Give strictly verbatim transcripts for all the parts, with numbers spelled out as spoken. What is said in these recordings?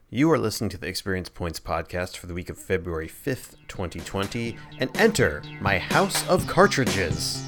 You are listening to the Experience Points podcast for the week of February fifth, twenty twenty, and enter my house of cartridges.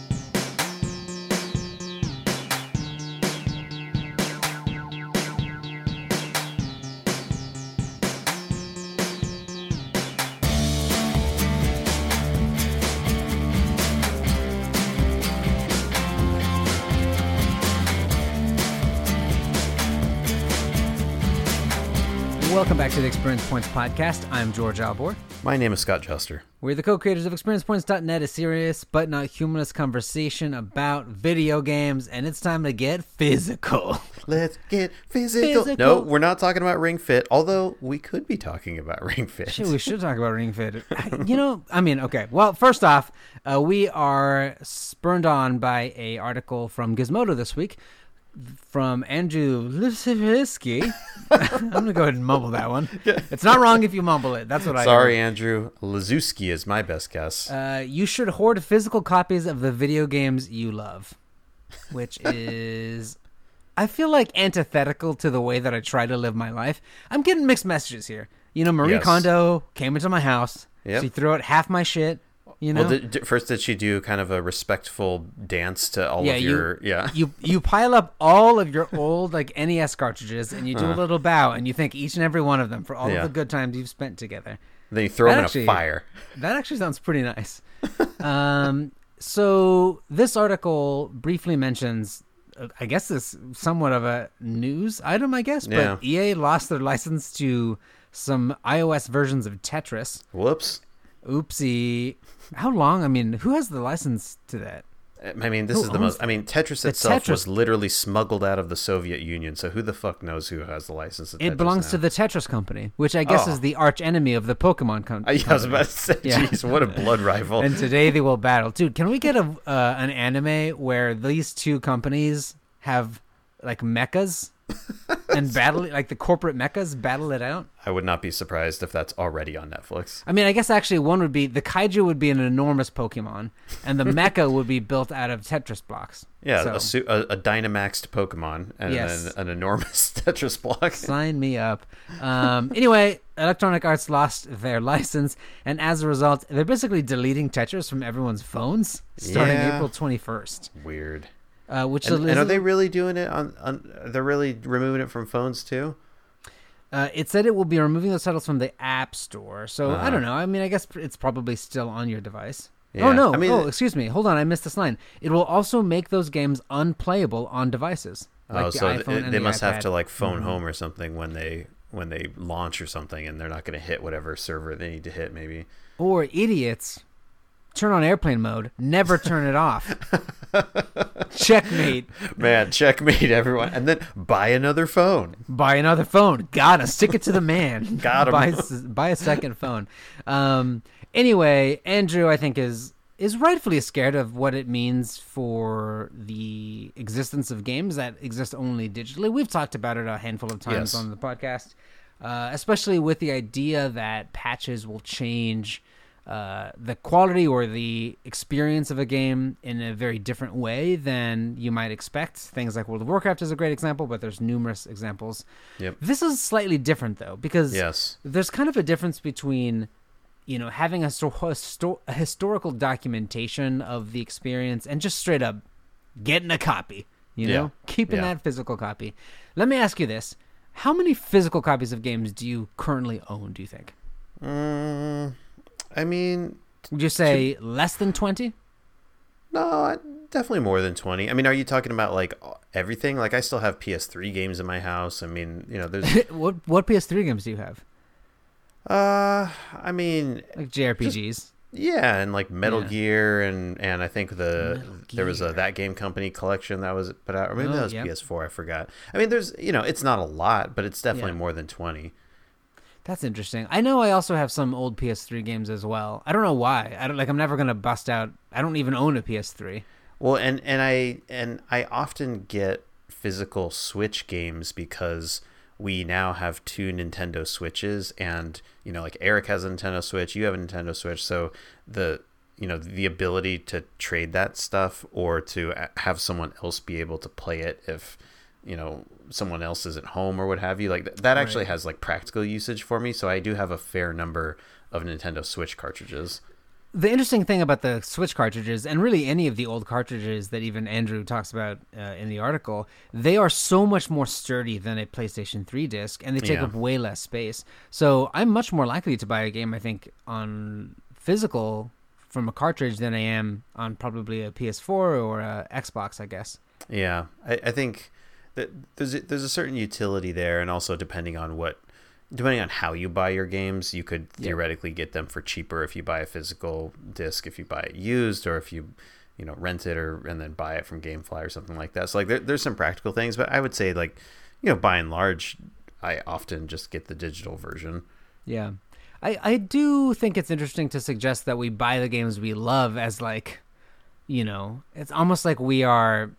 Welcome back to the Experience Points podcast. I'm George Albor. My name is Scott Juster. We're the co-creators of Experience Points dot net, a serious but not humorless conversation about video games, and it's time to get physical. Let's get physical. Physical. No, we're not talking about Ring Fit, although we could be talking about Ring Fit. Shit, we should talk about Ring Fit. You know, I mean, okay. Well, first off, uh, we are spurned on by a article from Gizmodo this week from Andrew Lisivisky. I'm going to go ahead and mumble that one. It's not wrong if you mumble it. That's what I Sorry, heard. Andrew. Lazuski is my best guess. Uh, you should hoard physical copies of the video games you love, which is, I feel like, antithetical to the way that I try to live my life. I'm getting mixed messages here. You know, Marie Yes. Kondo came into my house. Yep. She threw out half my shit. You know, Well, did, did- first, did she do kind of a respectful dance to all yeah, of you, your... Yeah. you you pile up all of your old like N E S cartridges, and you do a little bow, and you thank each and every one of them for all Yeah. of the good times you've spent together. Then you throw That them actually- in a fire. That actually sounds pretty nice. um, so this article briefly mentions, uh, I guess this is somewhat of a news item, I guess, Yeah. but E A lost their license to some iOS versions of Tetris. Whoops. Oopsie. How long? I mean, who has the license to that? I mean, this Who is the owns most... I mean, Tetris the itself Tetris- was literally smuggled out of the Soviet Union, so who the fuck knows who has the license to Tetris It belongs now? to the Tetris company, which I guess Oh. is the arch enemy of the Pokemon com- I, company. I was about to say, Yeah. jeez, what a blood rival. And today they will battle. Dude, can we get a uh, an anime where these two companies have like mechas and battle, like the corporate mechas battle it out? I would not be surprised if that's already on Netflix. I mean, I guess actually one would be the kaiju would be an enormous Pokemon, and the mecha would be built out of Tetris blocks. Yeah, So, a, su- a, a Dynamaxed Pokemon and Yes. then an enormous Tetris block. sign me up. Um, anyway, Electronic Arts lost their license, and as a result, they're basically deleting Tetris from everyone's phones starting Yeah. April twenty-first. Weird. Uh, which And, is and are they really doing it on, on? They're really removing it from phones too? Uh, it said it will be removing those titles from the App Store. So Uh-huh. I don't know. I mean, I guess it's probably still on your device. Yeah. Oh, no. I mean- oh, excuse me. Hold on. I missed this line. It will also make those games unplayable on devices. Like oh, the so iPhone th- and they the must have iPad. to like phone Mhm. home or something when they when they launch or something, and they're not going to hit whatever server they need to hit. Maybe. Or idiots, turn on airplane mode. Never turn it off. Checkmate. Man, checkmate everyone, and then buy another phone. Buy another phone. Gotta stick it to the man. Got 'em. buy, s- buy a second phone. Um, anyway, Andrew, I think, is is rightfully scared of what it means for the existence of games that exist only digitally. We've talked about it a handful of times Yes. on the podcast, uh, especially with the idea that patches will change uh, the quality or the experience of a game in a very different way than you might expect. Things like World of Warcraft is a great example, but there's numerous examples. Yep. This is slightly different, though, because Yes. there's kind of a difference between, you know, having a, histo- histo- a historical documentation of the experience and just straight up getting a copy, you know, Yeah. keeping Yeah. that physical copy. Let me ask you this. How many physical copies of games do you currently own, do you think? Mm, I mean, Would you say less than twenty? no, I- definitely more than twenty. I mean, are you talking about like everything? Like, I still have P S three games in my house. I mean, you know, there's. what what P S three games do you have? uh, I mean, Like J R P Gs? yeah, and like Metal Yeah. Gear, and and I think the Metal there was a Gear. That Game Company collection that was put out, or maybe Oh, that was yep. P S four. I forgot. I mean, there's you know, it's not a lot, but it's definitely Yeah. more than twenty. That's interesting. I know I also have some old P S three games as well. I don't know why. I don't like. I'm never gonna bust out. I don't even own a P S three. Well, and and I and I often get physical Switch games because we now have two Nintendo Switches, and you know, like Eric has a Nintendo Switch, you have a Nintendo Switch, so the you know the ability to trade that stuff or to have someone else be able to play it if you know someone else isn't home or what have you. Like th- that actually Right. has like practical usage for me. So I do have a fair number of Nintendo Switch cartridges. The interesting thing about the Switch cartridges, and really any of the old cartridges that even Andrew talks about uh, in the article, they are so much more sturdy than a PlayStation three disc, and they take Yeah. up way less space. So I'm much more likely to buy a game, I think, on physical from a cartridge than I am on probably a P S four or a Xbox, I guess. Yeah, I, I think that there's a, there's a certain utility there, and also depending on what, depending on how you buy your games, you could Yeah. theoretically get them for cheaper if you buy a physical disc, if you buy it used, or if you, you know, rent it or and then buy it from GameFly or something like that. So like there, there's some practical things, but I would say like, you know, by and large, I often just get the digital version. Yeah. I, I do think it's interesting to suggest that we buy the games we love as like, you know, it's almost like we are,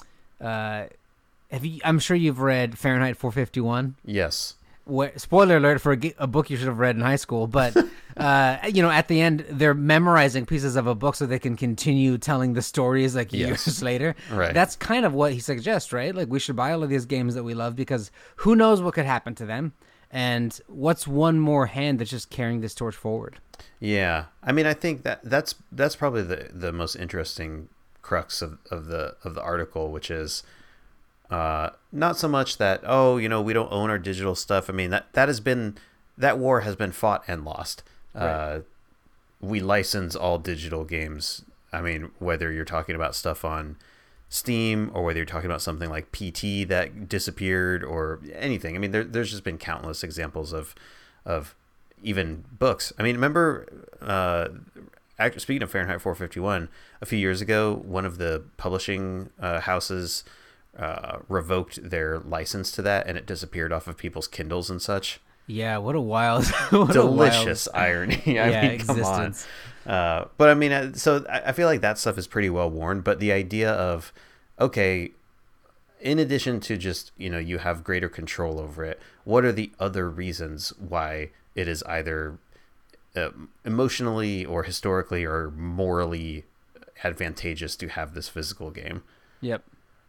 uh, have you, I'm sure you've read Fahrenheit four fifty-one. Yes. Where, spoiler alert for a, g- a book you should have read in high school, but uh, you know, at the end they're memorizing pieces of a book so they can continue telling the stories like Yes. years later. Right. That's kind of what he suggests, right? Like we should buy all of these games that we love because who knows what could happen to them, and what's one more hand that's just carrying this torch forward. Yeah, I mean, I think that that's that's probably the the most interesting crux of, of the of the article, which is uh, not so much that oh, you know, we don't own our digital stuff. I mean, that that has been that war has been fought and lost. Right. Uh, we license all digital games. I mean, whether you're talking about stuff on Steam or whether you're talking about something like P T that disappeared or anything. I mean, there, there's just been countless examples of of even books. I mean, remember, uh, act- speaking of Fahrenheit four fifty-one, a few years ago, one of the publishing uh, houses uh, revoked their license to that, and it disappeared off of people's Kindles and such. Yeah, what a wild, what Delicious a wild, irony. I yeah, mean, come on. existence. Uh, but I mean, uh, so I I feel like that stuff is pretty well worn. But the idea of, okay, in addition to just, you know, you have greater control over it, what are the other reasons why it is either uh, emotionally or historically or morally advantageous to have this physical game? Yep.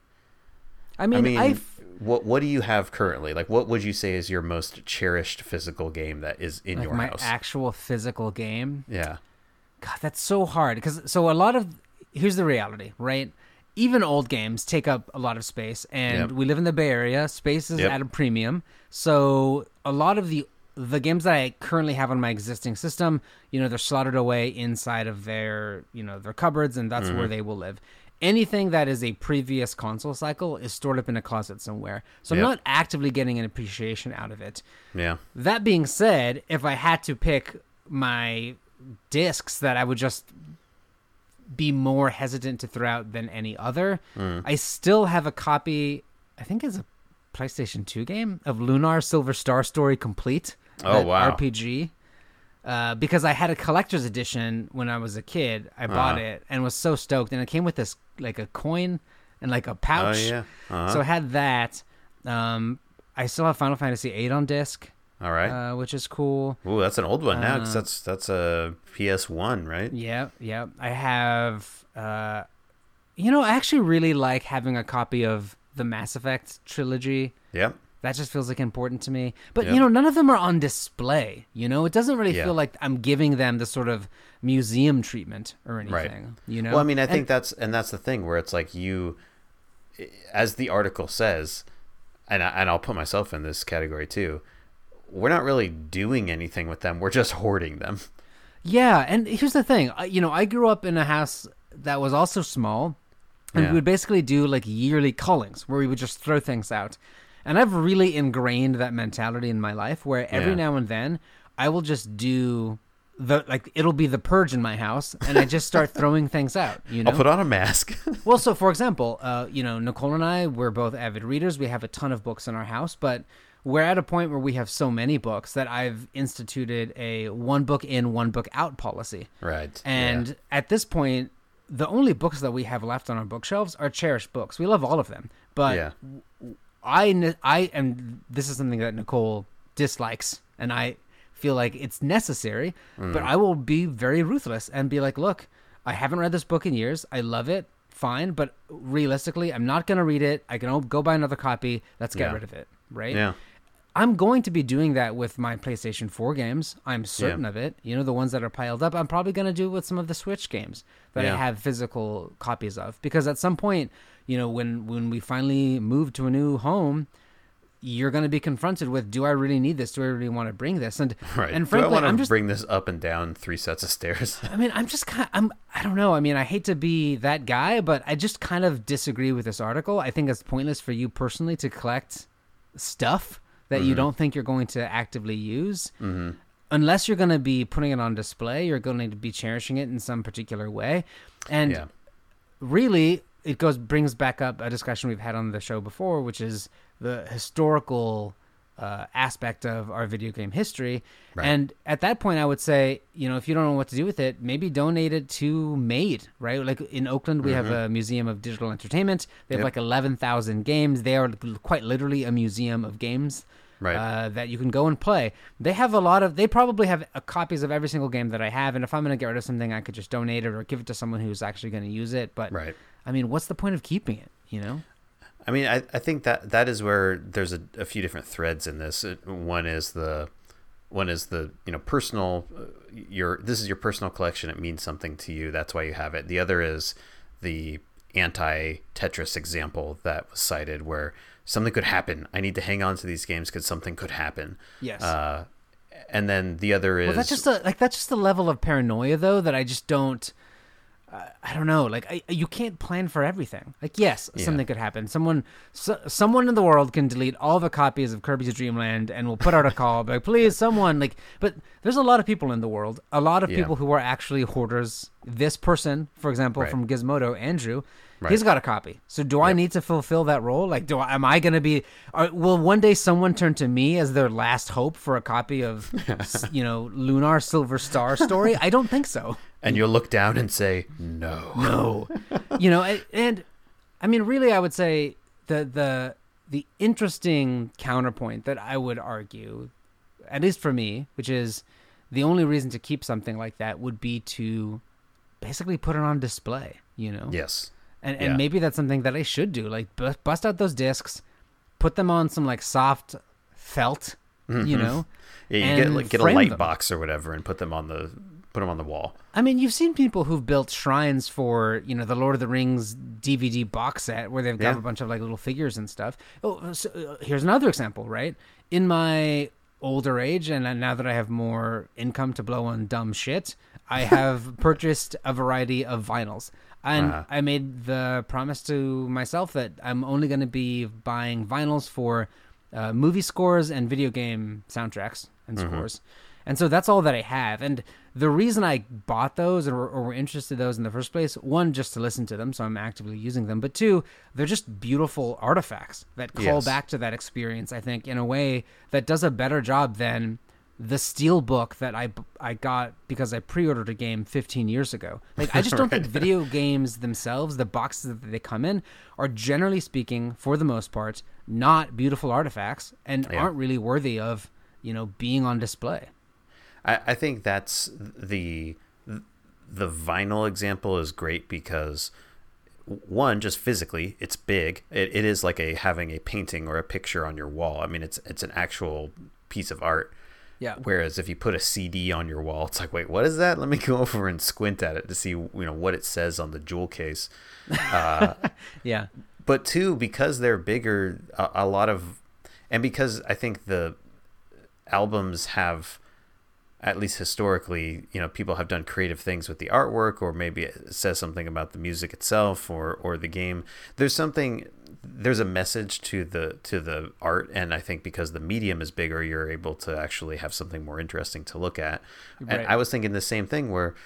I mean, I mean, I've, what what do you have currently? Like, what would you say is your most cherished physical game that is in like your my house? actual physical game. Yeah. God, that's so hard because so a lot of here's the reality, right? Even old games take up a lot of space, and Yep. we live in the Bay Area. Space is Yep. at a premium, so a lot of the the games that I currently have on my existing system, you know, they're slotted away inside of their you know their cupboards, and that's where they will live. Anything that is a previous console cycle is stored up in a closet somewhere, so Yep. I'm not actively getting an appreciation out of it. Yeah. That being said, if I had to pick my discs that I would just be more hesitant to throw out than any other, Mm. I still have a copy, I think it's a PlayStation two game, of Lunar Silver Star Story Complete. Oh, that wow. R P G. Uh, because I had a collector's edition when I was a kid. I bought Uh-huh. it and was so stoked. And it came with this, like a coin and like a pouch. Oh, yeah. Uh-huh. So I had that. Um, I still have Final Fantasy eight on disc. All right. Uh, which is cool. Ooh, that's an old one now because uh, that's that's a P S one, right? Yeah, yeah. I have, uh, you know, I actually really like having a copy of the Mass Effect trilogy. Yep. That just feels like important to me. But, Yep. you know, none of them are on display. You know, it doesn't really Yeah. feel like I'm giving them the sort of museum treatment or anything. Right. You know? Well, I mean, I And- think that's and that's the thing where it's like you, as the article says, and I, and I'll put myself in this category too. We're not really doing anything with them. We're just hoarding them. Yeah, and here's the thing. I- You know, I grew up in a house that was also small, and Yeah. we would basically do like yearly cullings where we would just throw things out. And I've really ingrained that mentality in my life where every Yeah. now and then I will just do the like it'll be the purge in my house, and I just start throwing things out. You know, I'll put on a mask. well, so for example, uh, you know, Nicole and I, we're both avid readers. We have a ton of books in our house, but we're at a point where we have so many books that I've instituted a one book in, one book out policy. Right. And yeah. at this point, the only books that we have left on our bookshelves are cherished books. We love all of them, but Yeah. I, ne- I, and this is something that Nicole dislikes, and I feel like it's necessary, Mm. but I will be very ruthless and be like, look, I haven't read this book in years. I love it. fine. But realistically, I'm not going to read it. I can go buy another copy. Let's get Yeah. rid of it, right? Yeah. I'm going to be doing that with my PlayStation four games. I'm certain Yeah. of it. You know, the ones that are piled up. I'm probably going to do it with some of the Switch games that Yeah. I have physical copies of. Because at some point, you know, when, when we finally move to a new home, you're going to be confronted with, do I really need this? Do I really want to bring this? And Right. and Do I frankly, want I'm to just bring this up and down three sets of stairs? I mean, I'm just kind of, I'm, I don't know. I mean, I hate to be that guy, but I just kind of disagree with this article. I think it's pointless for you personally to collect stuff that Mm-hmm. you don't think you're going to actively use. Mm-hmm. Unless you're going to be putting it on display, you're going to be cherishing it in some particular way. And Yeah. really, it goes brings back up a discussion we've had on the show before, which is the historical uh, aspect of our video game history. Right. And at that point, I would say, you know, if you don't know what to do with it, maybe donate it to MADE, right? Like in Oakland, we have a museum of digital entertainment. They have Yep. like eleven thousand games. They are quite literally a museum of games. Right. Uh, that you can go and play. They have a lot of, they probably have uh, copies of every single game that I have. And if I'm going to get rid of something, I could just donate it or give it to someone who's actually going to use it. But Right. I mean, what's the point of keeping it, you know? I mean, I, I think that that is where there's a, a few different threads in this. It- One is the one is the you know personal uh, your this is your personal collection. It means something to you. That's why you have it. The other is the anti Tetris example that was cited, where something could happen. I need to hang on to these games because something could happen. Yes. Uh, and then the other is Well, that's just a, like that's just a level of paranoia though that I just don't. Uh, I don't know. Like I, you can't plan for everything. Like yes, Yeah. something could happen. Someone, so, someone in the world can delete all the copies of Kirby's Dream Land and will put out a call, be like please, someone like. But there's a lot of people in the world. A lot of Yeah. people who are actually hoarders. This person, for example, Right. from Gizmodo, Andrew. Right. He's got a copy. So do I Yep. need to fulfill that role? Like, do I, am I going to be? Are, will one day someone turn to me as their last hope for a copy of, s- you know, Lunar Silver Star story? I don't think so. and you'll look down and say no. No, you know, and, and I mean, really, I would say the the the interesting counterpoint that I would argue, at least for me, which is the only reason to keep something like that would be to basically put it on display. You know. Yes. And Yeah. and maybe that's something that I should do. Like bu- bust out those discs, put them on some like soft felt, you know. Yeah, you and get like get a frame light them. box or whatever and put them on the put them on the wall. I mean, you've seen people who've built shrines for, you know, the Lord of the Rings D V D box set where they've got Yeah. a bunch of like little figures and stuff. Oh, so, uh, here's another example, right? In my older age, and now that I have more income to blow on dumb shit, I have purchased a variety of vinyls. And Uh-huh. I made the promise to myself that I'm only going to be buying vinyls for uh, movie scores and video game soundtracks and scores. And so that's all that I have. And the reason I bought those or, or were interested in those in the first place, one, just to listen to them, so I'm actively using them. But two, they're just beautiful artifacts that call Yes. back to that experience, I think, in a way that does a better job than the steel book that I, I got because I pre-ordered a game fifteen years ago. Like, I just don't think video games themselves, the boxes that they come in, are generally speaking, for the most part, not beautiful artifacts and Yeah. aren't really worthy of, you know, being on display. I, I think that's the the vinyl example is great because one, just physically, it's big. It, it is like a having a painting or a picture on your wall. I mean, it's it's an actual piece of art. Yeah. Whereas if you put a C D on your wall, it's like, wait, what is that? Let me go over and squint at it to see, you know, what it says on the jewel case. Uh, Yeah. but two, because they're bigger, a, a lot of, and because I think the albums have, at least historically, you know, people have done creative things with the artwork, or maybe it says something about the music itself or or the game. There's something, there's a message to the to the art, and I think because the medium is bigger, you're able to actually have something more interesting to look at. Right. And I was thinking the same thing where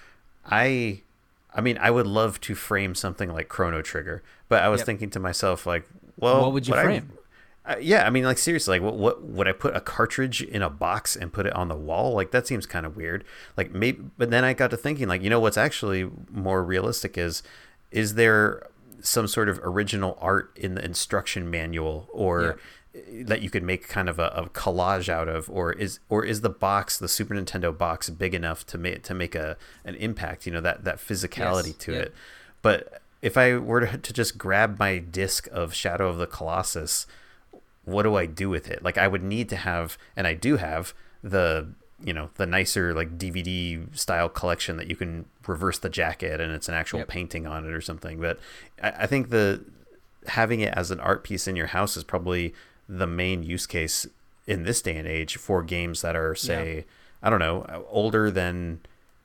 I I mean, I would love to frame something like Chrono Trigger, but I was Yep. thinking to myself, like, well, What would you I- frame? uh, yeah, I mean, like, seriously, like, what, what would I put a cartridge in a box and put it on the wall? Like, that seems kind of weird. Like, maybe, but then I got to thinking, like, you know, what's actually more realistic is, is there some sort of original art in the instruction manual, or that you could make kind of a, a collage out of, or is, or is the box, the Super Nintendo box, big enough to make to make a an impact? You know, that that physicality Yes, to yep. it. But if I were to, to just grab my disc of Shadow of the Colossus, what do I do with it? Like, I would need to have, and I do have the, you know, the nicer like D V D style collection that you can reverse the jacket and it's an actual yep. painting on it or something. But I, I think the having it as an art piece in your house is probably the main use case in this day and age for games that are, say, yeah. I don't know, older than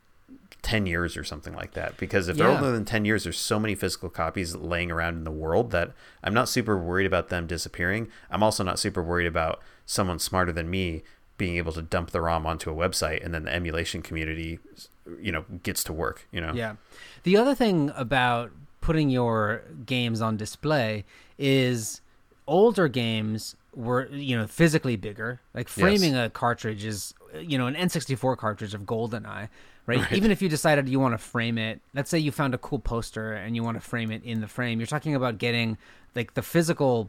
ten years or something like that. Because if yeah. they're older than ten years, there's so many physical copies laying around in the world that I'm not super worried about them disappearing. I'm also not super worried about someone smarter than me being able to dump the ROM onto a website and then the emulation community, you know, gets to work, you know? Yeah. The other thing about putting your games on display is older games were, you know, physically bigger. Like framing yes. a cartridge is, you know, an N sixty-four cartridge of GoldenEye, right? right? Even if you decided you want to frame it, let's say you found a cool poster and you want to frame it in the frame, you're talking about getting like the physical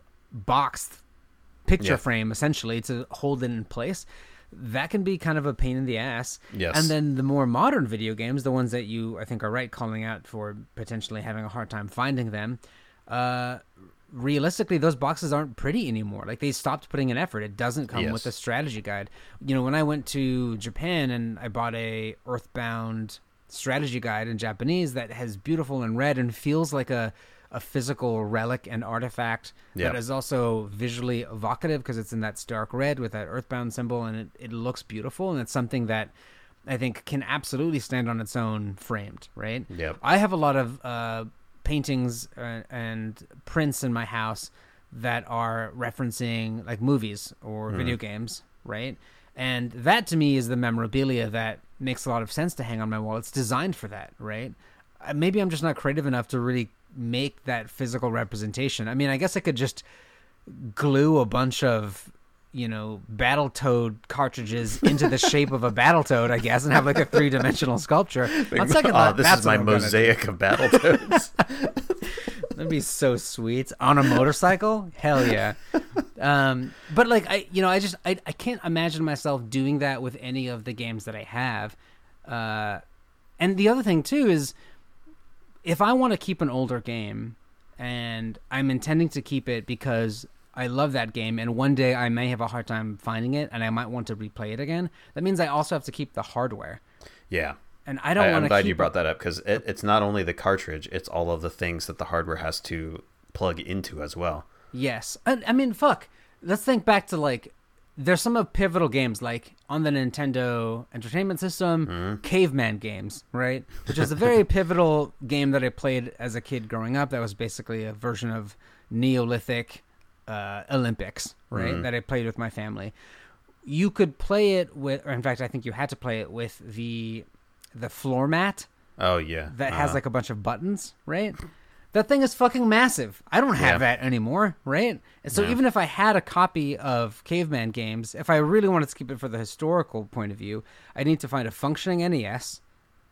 boxed picture yeah. frame essentially to hold it in place. That can be kind of a pain in the ass. Yes. And then the more modern video games, the ones that you, I think, are right calling out for potentially having a hard time finding them, uh, realistically, those boxes aren't pretty anymore. Like, they stopped putting in effort. It doesn't come yes. with a strategy guide. You know, when I went to Japan and I bought a Earthbound strategy guide in Japanese that has beautiful and red and feels like a a physical relic and artifact yep. that is also visually evocative because it's in that stark red with that Earthbound symbol, and it, it looks beautiful, and it's something that I think can absolutely stand on its own framed, right? Yep. I have a lot of uh, paintings uh, and prints in my house that are referencing like movies or mm. video games, right? And that to me is the memorabilia that makes a lot of sense to hang on my wall. It's designed for that, right? Uh, maybe I'm just not creative enough to really make that physical representation. I mean, I guess I could just glue a bunch of, you know, Battletoad cartridges into the shape of a Battletoad, I guess, and have like a three-dimensional sculpture. On second thought, oh, this is my mosaic of Battletoads. That'd be so sweet. On a motorcycle? Hell yeah. Um, but like, I, you know, I just, I, I can't imagine myself doing that with any of the games that I have. Uh, and the other thing too is, if I want to keep an older game and I'm intending to keep it because I love that game and one day I may have a hard time finding it and I might want to replay it again, that means I also have to keep the hardware. Yeah. And I don't want to I'm glad keep you brought that up because it, it's not only the cartridge, it's all of the things that the hardware has to plug into as well. Yes. I, I mean, fuck. Let's think back to like, there's some of pivotal games like on the Nintendo Entertainment System, mm-hmm. Caveman games, right? Which is a very pivotal game that I played as a kid growing up. That was basically a version of Neolithic uh, Olympics, right? Mm-hmm. That I played with my family. You could play it with, or in fact, I think you had to play it with the the floor mat. Oh yeah, that uh-huh. has like a bunch of buttons, right? That thing is fucking massive. I don't have yeah. that anymore, right? And so no. even if I had a copy of Caveman games, if I really wanted to keep it for the historical point of view, I need to find a functioning N E S,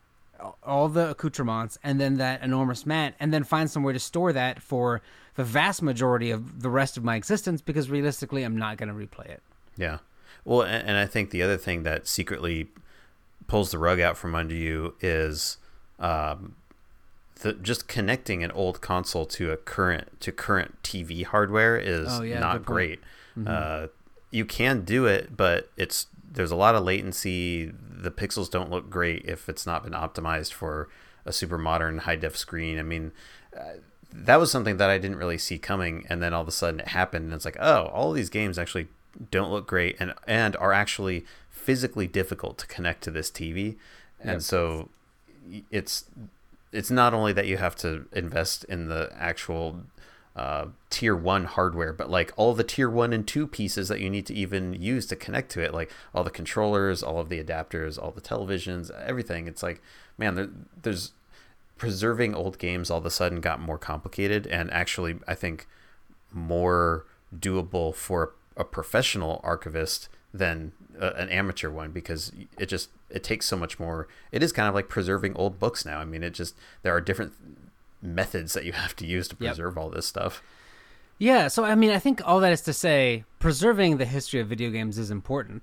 all the accoutrements, and then that enormous mat, and then find somewhere to store that for the vast majority of the rest of my existence, because realistically, I'm not going to replay it. Yeah. Well, and, and I think the other thing that secretly pulls the rug out from under you is... Um, The, just connecting an old console to a current to current T V hardware is oh, yeah, not great. Mm-hmm. Uh, you can do it, but it's there's a lot of latency. The pixels don't look great if it's not been optimized for a super modern high def screen. I mean, uh, that was something that I didn't really see coming, and then all of a sudden it happened, and it's like, oh, all of these games actually don't look great and and are actually physically difficult to connect to this T V, and yep. so it's. It's not only that you have to invest in the actual uh, tier one hardware, but like all the tier one and two pieces that you need to even use to connect to it, like all the controllers, all of the adapters, all the televisions, everything. It's like, man, there, there's preserving old games all of a sudden got more complicated and actually, I think, more doable for a professional archivist than uh, an amateur one, because it just it takes so much more. It is kind of like preserving old books now. I mean, it just there are different methods that you have to use to preserve yep. all this stuff. Yeah, so I mean, I think all that is to say, preserving the history of video games is important,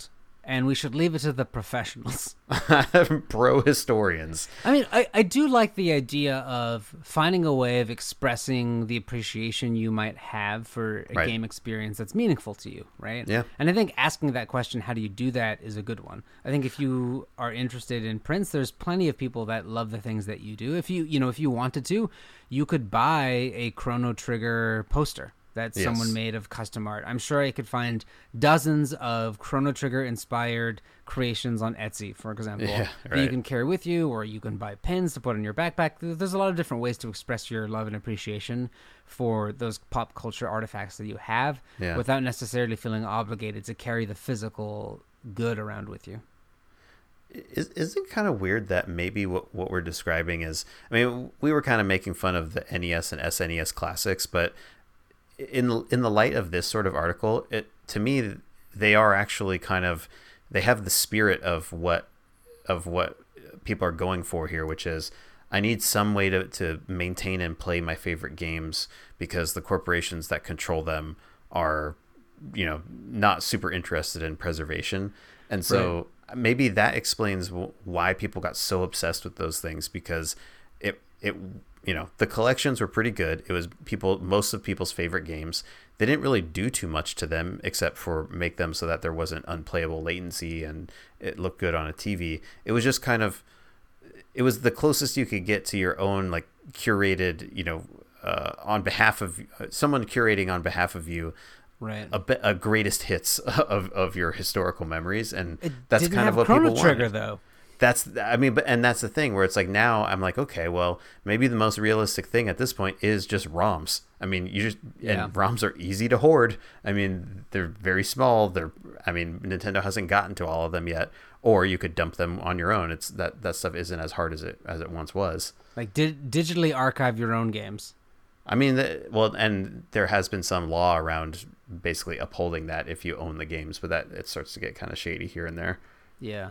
and we should leave it to the professionals. Pro historians. I mean, I, I do like the idea of finding a way of expressing the appreciation you might have for a Right. game experience that's meaningful to you, right? Yeah. And I think asking that question, how do you do that, is a good one. I think if you are interested in prints, there's plenty of people that love the things that you do. If you, you know, if you wanted to, you could buy a Chrono Trigger poster that Yes. someone made of custom art. I'm sure I could find dozens of Chrono Trigger inspired creations on Etsy, for example, Yeah, that you right. can carry with you, or you can buy pins to put in your backpack. There's a lot of different ways to express your love and appreciation for those pop culture artifacts that you have Yeah. without necessarily feeling obligated to carry the physical good around with you. Is, is it kind of weird that maybe what, what we're describing is, I mean, we were kind of making fun of the N E S and S N E S classics, but in in the light of this sort of article, it to me, they are actually kind of, they have the spirit of what of what people are going for here, which is, I need some way to, to maintain and play my favorite games because the corporations that control them are, you know, not super interested in preservation. And so right. maybe that explains w- why people got so obsessed with those things, because it, it, you know, the collections were pretty good. It was people, most of people's favorite games. They didn't really do too much to them except for make them so that there wasn't unplayable latency and it looked good on a T V. It was just kind of, it was the closest you could get to your own, like, curated, you know, uh, on behalf of uh, someone curating on behalf of you, right? A, be- a greatest hits of, of your historical memories, and it that's didn't kind have of what Chrono people Trigger, wanted. though. That's, I mean, but and that's the thing where it's like now I'm like, okay, well, maybe the most realistic thing at this point is just ROMs. I mean, you just Yeah. and ROMs are easy to hoard. I mean, they're very small. They're, I mean, Nintendo hasn't gotten to all of them yet, or you could dump them on your own. It's that that stuff isn't as hard as it as it once was. Like di- digitally archive your own games. I mean, the, well, and there has been some law around basically upholding that if you own the games, but that it starts to get kind of shady here and there. Yeah.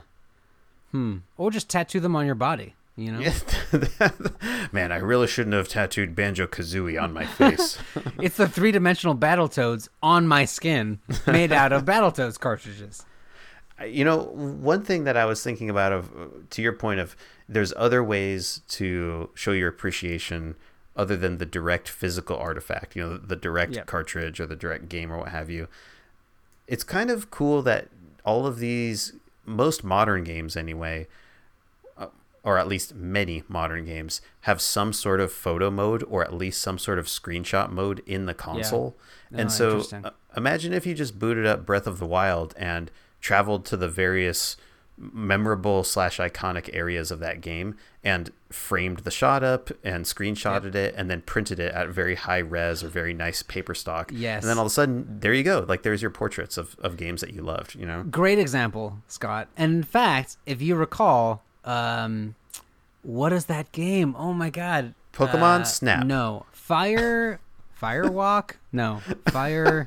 Hmm. Or just tattoo them on your body, you know? Yeah. Man, I really shouldn't have tattooed Banjo-Kazooie on my face. It's the three-dimensional Battletoads on my skin made out of Battletoads cartridges. You know, one thing that I was thinking about, of to your point of, there's other ways to show your appreciation other than the direct physical artifact, you know, the direct Yep. cartridge or the direct game or what have you. It's kind of cool that all of these, most modern games anyway, uh, or at least many modern games, have some sort of photo mode or at least some sort of screenshot mode in the console. Yeah. And Oh, so interesting. uh, imagine if you just booted up Breath of the Wild and traveled to the various memorable slash iconic areas of that game and framed the shot up and screenshotted it and then printed it at very high res or very nice paper stock. Yes. And then all of a sudden, there you go. Like, there's your portraits of, of games that you loved, you know? Great example, Scott. And in fact, if you recall, um, what is that game? Oh my God. Pokemon Uh, Snap. No. Fire... Firewalk? No. Fire...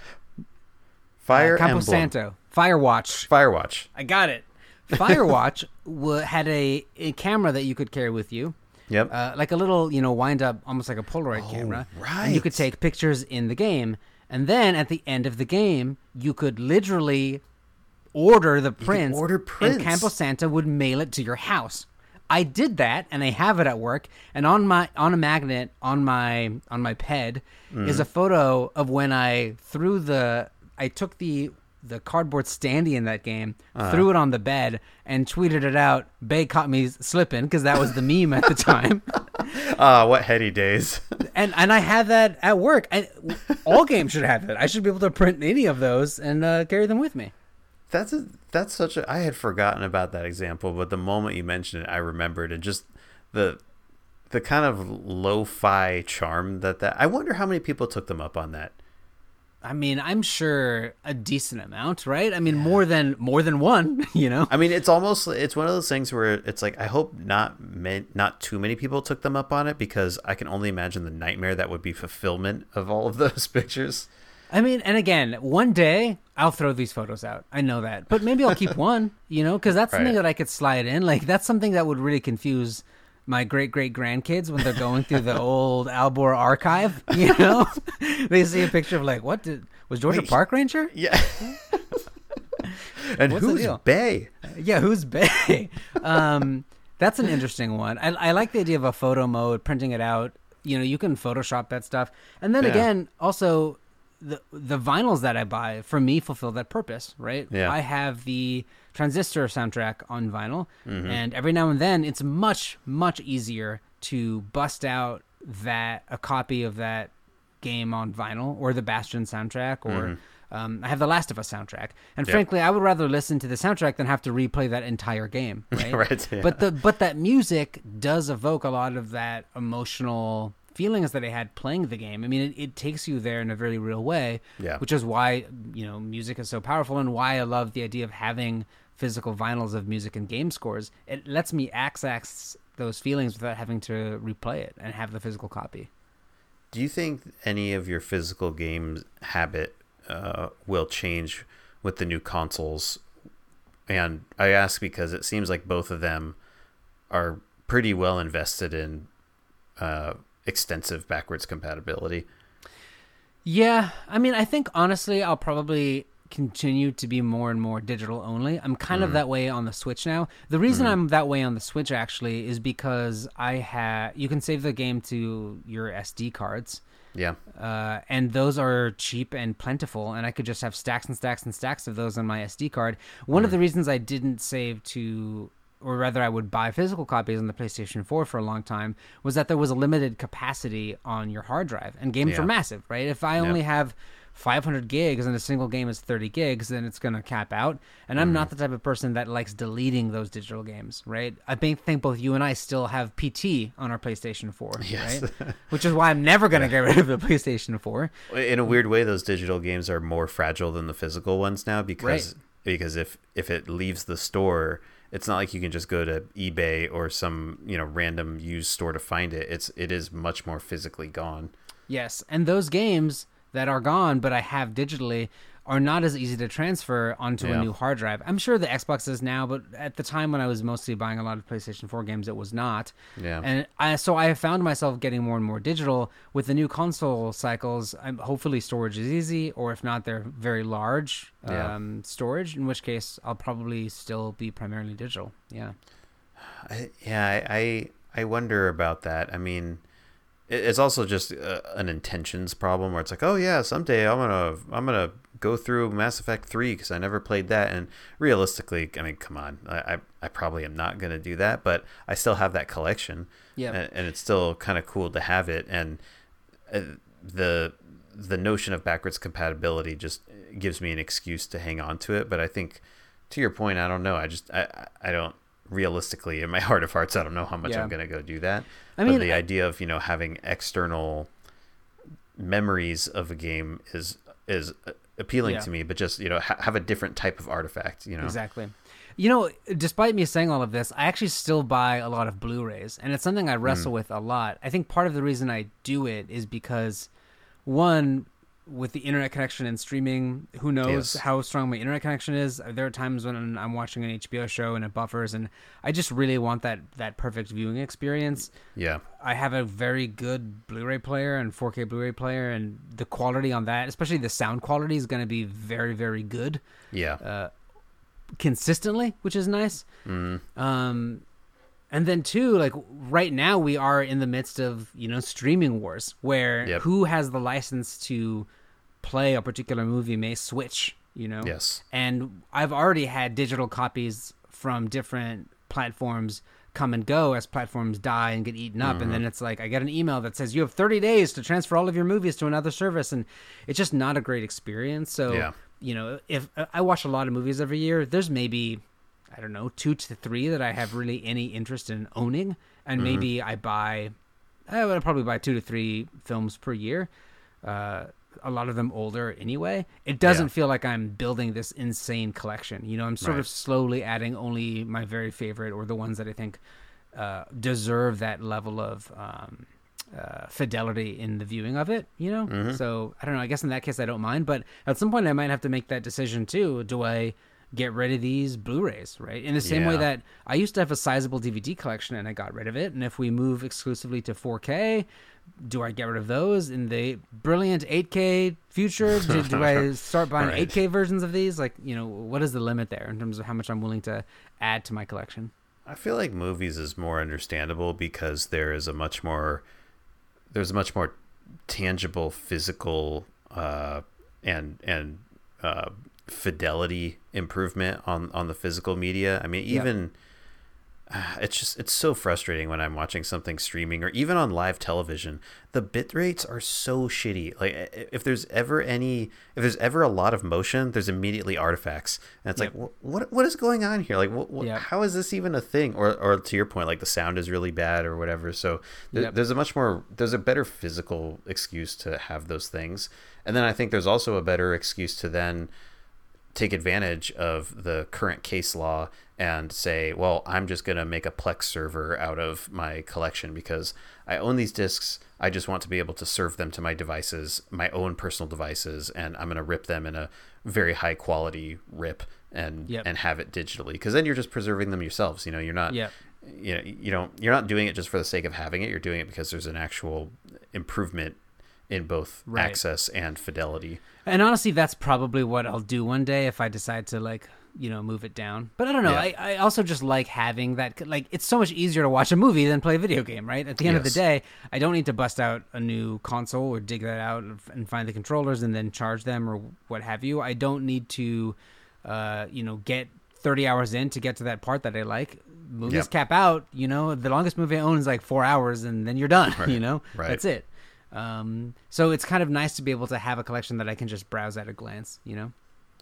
Fire uh, Campo Emblem. Santo. Firewatch. Firewatch. I got it. Firewatch w- had a, a camera that you could carry with you. Yep. Uh, like a little, you know, wind up, almost like a Polaroid Oh, camera. right. And you could take pictures in the game. And then at the end of the game, you could literally order the prints. order prints. And Campo Santa would mail it to your house. I did that, and I have it at work. And on my on a magnet on my on my ped Mm. is a photo of when I threw the I took the the cardboard standee in that game, Uh-huh. threw it on the bed, and tweeted it out. Bay caught me slipping because that was the meme at the time. Ah, what heady days. and and I had that at work. And all games should have it. I should be able to print any of those and uh, carry them with me. That's a, that's such a, I had forgotten about that example, but the moment you mentioned it, I remembered, and just the the kind of lo-fi charm that that. I wonder how many people took them up on that. I mean, I'm sure a decent amount, right? I mean, more than more than one, you know. I mean, it's almost, it's one of those things where it's like, I hope not ma- not too many people took them up on it, because I can only imagine the nightmare that would be fulfillment of all of those pictures. I mean, and again, one day I'll throw these photos out. I know that, but maybe I'll keep one, you know, because that's something Right. that I could slide in. Like, that's something that would really confuse my great great grandkids when they're going through the old Albor archive. You know, they see a picture of like, what did was Georgia Wait. Park Ranger? Yeah. And What's the who's deal? Bay? Yeah, who's Bay? um, that's an interesting one. I, I like the idea of a photo mode, printing it out. You know, you can Photoshop that stuff. And then Yeah. again, also the the vinyls that I buy for me fulfill that purpose, right? Yeah. I have the Transistor soundtrack on vinyl, Mm-hmm. and every now and then it's much much easier to bust out that a copy of that game on vinyl, or the Bastion soundtrack, or um, I have the Last of Us soundtrack. And Yep. frankly, I would rather listen to the soundtrack than have to replay that entire game, right? Right, yeah. But the but that music does evoke a lot of that emotional feelings that I had playing the game. I mean, it, it takes you there in a very real way, Yeah. which is why, you know, music is so powerful, and why I love the idea of having physical vinyls of music and game scores. It lets me access those feelings without having to replay it and have the physical copy. Do you think any of your physical games habit uh, will change with the new consoles? And I ask because it seems like both of them are pretty well invested in uh, extensive backwards compatibility. Yeah, I mean, I think honestly, I'll probably continue to be more and more digital only. I'm kind Mm. of that way on the Switch now. The reason I'm that way on the Switch actually is because I have you can save the game to your S D cards. Yeah. Uh, and those are cheap and plentiful, and I could just have stacks and stacks and stacks of those on my S D card. One of the reasons I didn't save to, or rather I would buy physical copies on the PlayStation four for a long time, was that there was a limited capacity on your hard drive, and games Yeah. are massive, right? If I only have five hundred gigs and a single game is thirty gigs, then it's going to cap out. And I'm not the type of person that likes deleting those digital games, right? I think think both you and I still have P T on our PlayStation four, Yes. right? Which is why I'm never going to get rid of the PlayStation four. In a weird way, those digital games are more fragile than the physical ones now because Right. because if if it leaves the store, it's not like you can just go to eBay or some, you know, random used store to find it. It's it is much more physically gone. Yes, and those games that are gone but I have digitally are not as easy to transfer onto Yeah. a new hard drive. I'm sure the Xbox is now, but at the time when I was mostly buying a lot of PlayStation four games, it was not. Yeah. And I, so I have found myself getting more and more digital. With the new console cycles, I'm, hopefully storage is easy, or if not, they're very large Yeah. um, storage, in which case I'll probably still be primarily digital. Yeah. I, yeah, I, I I wonder about that. I mean, it, it's also just uh, an intentions problem where it's like, oh yeah, someday I'm gonna I'm gonna go through Mass Effect three because I never played that. And realistically, I mean, come on, I I, I probably am not gonna do that, but I still have that collection. Yeah. and, and it's still kind of cool to have it. And uh, the the notion of backwards compatibility just gives me an excuse to hang on to it. But I think, to your point, I don't know. I just I I don't. Realistically, in my heart of hearts, I don't know how much Yeah. I'm going to go do that. I mean, but the I- idea of, you know, having external memories of a game is is appealing Yeah. to me, but just, you know, ha- have a different type of artifact, you know. Exactly. You know, despite me saying all of this, I actually still buy a lot of Blu-rays, and it's something I wrestle Mm. with a lot. I think part of the reason I do it is because, one, with the internet connection and streaming, who knows Yes. how strong my internet connection is. There are times when I'm watching an H B O show and it buffers, and I just really want that that perfect viewing experience. Yeah. I have a very good Blu-ray player and four K Blu-ray player, and the quality on that, especially the sound quality, is going to be very, very good Yeah. uh, consistently, which is nice. Mm. Um, and then two, like right now we are in the midst of, you know, streaming wars where Yep. who has the license to play a particular movie may switch, you know? Yes. And I've already had digital copies from different platforms come and go as platforms die and get eaten up. Mm-hmm. And then it's like, I get an email that says you have thirty days to transfer all of your movies to another service. And it's just not a great experience. So, Yeah. you know, if I watch a lot of movies every year, there's maybe, I don't know, two to three that I have really any interest in owning. And Mm-hmm. maybe I buy, I would probably buy two to three films per year. Uh, a lot of them older anyway. It doesn't Yeah. feel like I'm building this insane collection. You know, I'm sort Right. of slowly adding only my very favorite or the ones that I think uh, deserve that level of um, uh, fidelity in the viewing of it, you know? Mhm. So I don't know. I guess in that case, I don't mind. But at some point, I might have to make that decision too. Do I get rid of these Blu-rays, right? In the same Yeah. way that I used to have a sizable D V D collection and I got rid of it. And if we move exclusively to four K, do I get rid of those? In the brilliant eight K future, do, do I start buying Right. eight K versions of these? Like, you know, what is the limit there in terms of how much I'm willing to add to my collection? I feel like movies is more understandable because there is a much more there's a much more tangible physical uh, and and uh, fidelity improvement on on the physical media. I mean, even uh, it's just it's so frustrating when I'm watching something streaming or even on live television. The bit rates are so shitty. Like i- if there's ever any if there's ever a lot of motion, there's immediately artifacts, and it's Yep. like wh- what what is going on here? Like what, what, Yep. how is this even a thing? Or or to your point, like the sound is really bad or whatever. So there, Yep. there's a much more there's a better physical excuse to have those things, and then I think there's also a better excuse to then take advantage of the current case law and say, well, I'm just going to make a Plex server out of my collection because I own these discs. I just want to be able to serve them to my devices, my own personal devices, and I'm going to rip them in a very high quality rip and Yep. and have it digitally, because then you're just preserving them yourselves. You know, you're not Yep. you know, you don't you're not doing it just for the sake of having it. You're doing it because there's an actual improvement in both Right. access and fidelity. And honestly, that's probably what I'll do one day if I decide to, like, you know, move it down. But I don't know. Yeah. I, I also just like having that. Like, it's so much easier to watch a movie than play a video game, right? At the end of the Yes. day, I don't need to bust out a new console or dig that out and find the controllers and then charge them or what have you. I don't need to, uh, you know, get thirty hours in to get to that part that I like. Movies Yep. cap out, you know, the longest movie I own is like four hours and then you're done, Right. you know? Right. That's it. Um, so it's kind of nice to be able to have a collection that I can just browse at a glance, you know?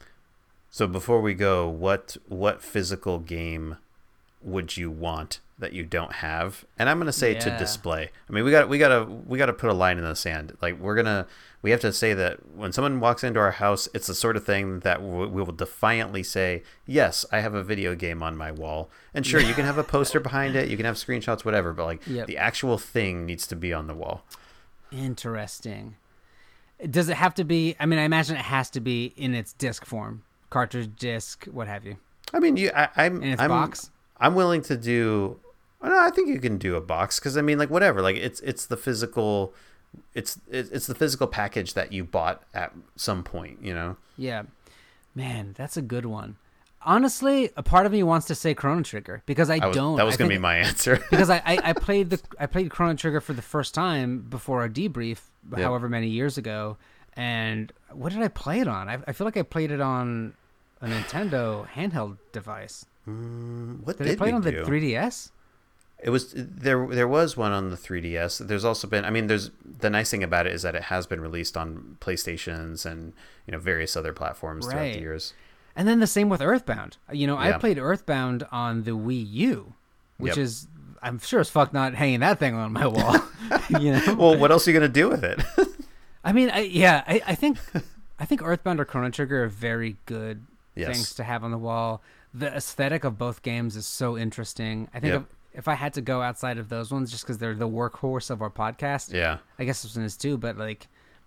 So before we go, what what physical game would you want that you don't have? And I'm gonna say to Yeah. display. I mean, we got we gotta we gotta put a line in the sand. Like we're gonna we have to say that when someone walks into our house, it's the sort of thing that w- we will defiantly say, yes, I have a video game on my wall. And sure, you can have a poster behind it, you can have screenshots, whatever, but like Yep. the actual thing needs to be on the wall. Interesting. Does it have to be? I mean, I imagine it has to be in its disc form, cartridge disc, what have you, I mean, you, I, I'm, in its I'm, box. I'm willing to do. No, I think you can do a box because I mean, like whatever. Like it's it's the physical, it's it's it's the physical package that you bought at some point. You know. Yeah, man, that's a good one. Honestly, a part of me wants to say Chrono Trigger because I, I was, don't. that was I going to think- be my answer. because I, I, I played the I played Chrono Trigger for the first time before our debrief, Yep. however many years ago. And what did I play it on? I, I feel like I played it on a Nintendo handheld device. Mm, what Did, did, I play it we on do? the three D S? It was there. There was one on the three D S. There's also been. I mean, there's the nice thing about it is that it has been released on PlayStations and you know various other platforms throughout Right. the years. And then the same with Earthbound. You know, I Yeah. played Earthbound on the Wii U, which Yep. is, I'm sure as fuck not hanging that thing on my wall. you know? Well, what else are you going to do with it? I mean, I, yeah, I, I think I think Earthbound or Chrono Trigger are very good Yes. things to have on the wall. The aesthetic of both games is so interesting. I think Yep. if, if I had to go outside of those ones, just because they're the workhorse of our podcast, Yeah. I guess this one is too, but like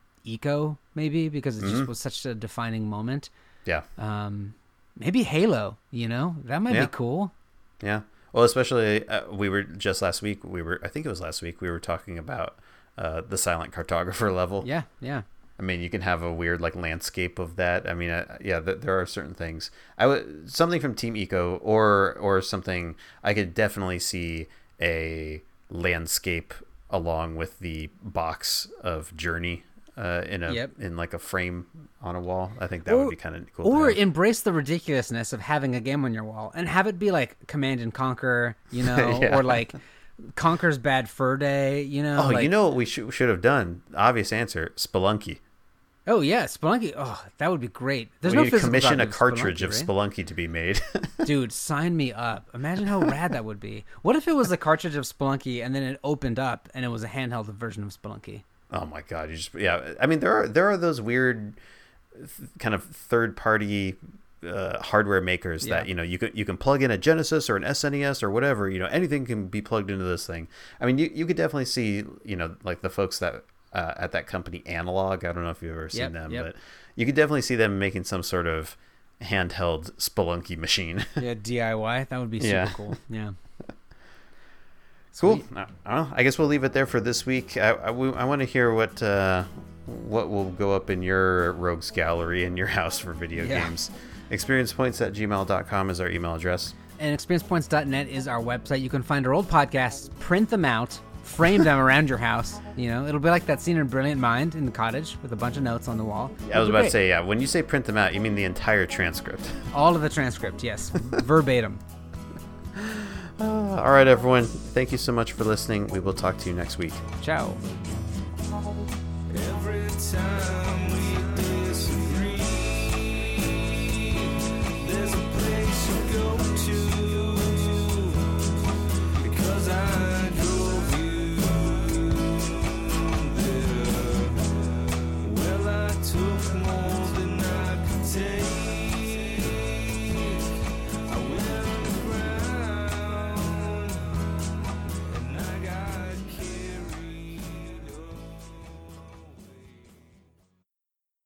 Eco, maybe, because it just Mhm. was such a defining moment. Yeah. Um, maybe Halo, you know, that might Yeah. be cool. Yeah. Well, especially uh, we were just last week. We were, I think it was last week. We were talking about uh, the silent cartographer level. Yeah, yeah. I mean, you can have a weird like landscape of that. I mean, uh, yeah, th- there are certain things. I would something from Team Eco or or something. I could definitely see a landscape along with the box of Journey uh, in a Yep. in like a frame on a wall. I think that Or- would be kind of cool. Or to have. embrace the ridiculousness of having a game on your wall and have it be like Command and Conquer, you know, Yeah. or like Conquer's Bad Fur Day, you know. Oh, like, you know what we should should have done? Obvious answer: Spelunky. Oh yeah, Spelunky. Oh, that would be great. There's we no need to physical commission a copy of cartridge Spelunky, of right? Spelunky to be made. Dude, sign me up. Imagine how rad that would be. What if it was a cartridge of Spelunky and then it opened up and it was a handheld version of Spelunky? Oh my god! You just yeah. I mean, there are there are those weird th- kind of third party uh, hardware makers that Yeah. you know you can you can plug in a Genesis or an S N E S or whatever. You know, anything can be plugged into this thing. I mean, you you could definitely see you know like the folks that uh, at that company Analog. I don't know if you've ever seen Yep, them, yep. but you could definitely see them making some sort of handheld Spelunky machine. Yeah, D I Y. That would be super Yeah. cool. Yeah. Cool. Sweet. Uh, well, I guess we'll leave it there for this week. I, I, I want to hear what uh, what will go up in your rogues gallery in your house for video Yeah. games. experiencepoints at gmail dot com is our email address. And experiencepoints dot net is our website. You can find our old podcasts, print them out, frame them around your house. You know, it'll be like that scene in Brilliant Mind in the cottage with a bunch of notes on the wall. I was It'll be about to great. say, yeah, when you say print them out, you mean the entire transcript. All of the transcript, yes. Verbatim. Uh, all right, everyone. Thank you so much for listening. We will talk to you next week. Ciao. Every time